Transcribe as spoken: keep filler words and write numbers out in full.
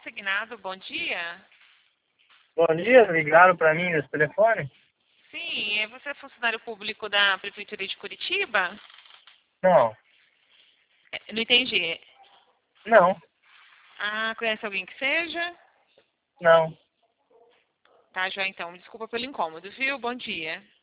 consignado, bom dia. Bom dia, ligaram para mim nesse telefone? Sim, é você é funcionário público da Prefeitura de Curitiba? Não, É, Não entendi. não, Ah, conhece alguém que seja? não. Tá, já então. Desculpa pelo incômodo, viu? Bom dia.